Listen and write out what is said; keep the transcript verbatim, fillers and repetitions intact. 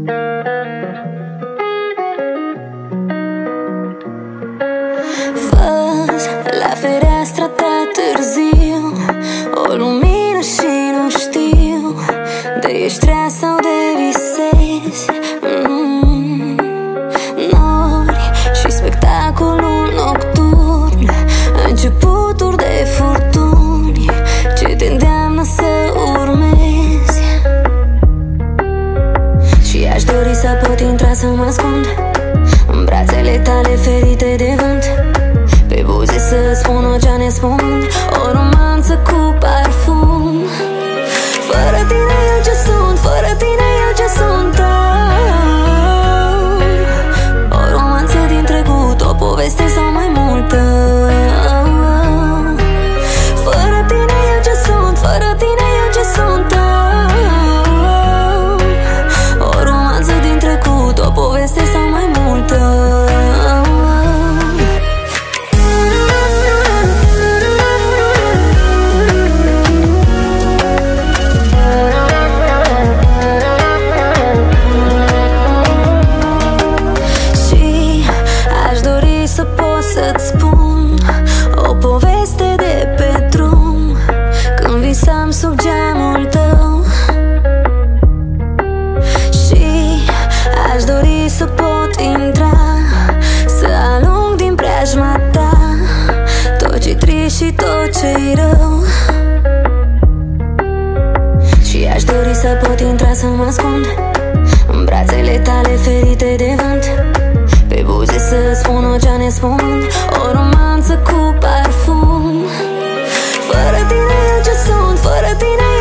Văz la fereastră ta târziu o lumină și nu știu de ești rea sau de visezi. mm. Nori și spectacolul nocturn, începuturi de furtuni ce te îndeamnă să urmezi. Și aș dori să pot intra să mă ascund în brațele tale ferite de vânt, pe buze să spun o ce ne spun, o romanță cu parfum. Fără tine eu ce sunt, fără tine eu ce sunt eu. O romanță din trecut, o poveste sau mai multă. Fără tine eu ce sunt, fără tine eu ce sunt eu. O romanță din trecut, o poveste sau mai multă. Să-ți spun o poveste de pe drum, când visam sub geamul tău. Și aș dori să pot intra, să alung din preajma ta tot ce-i trist și tot ce-i rău. Și aș dori să pot intra să mă ascund în brațele tale ferite de vânt, pe buze să spun o ce ne spun, o romanță cu parfum. Fără tine eu ce sunt, fără tine